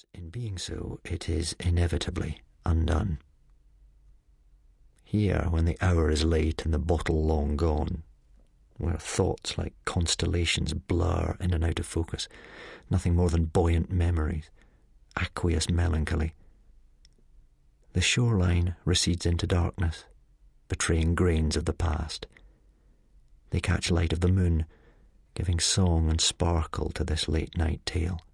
In being so, it is inevitably undone. Here, when the hour is late and the bottle long gone, where thoughts like constellations blur in and out of focus, nothing more than buoyant memories, aqueous melancholy, the shoreline recedes into darkness, betraying grains of the past. They catch light of the moon, giving song and sparkle to this late-night tale.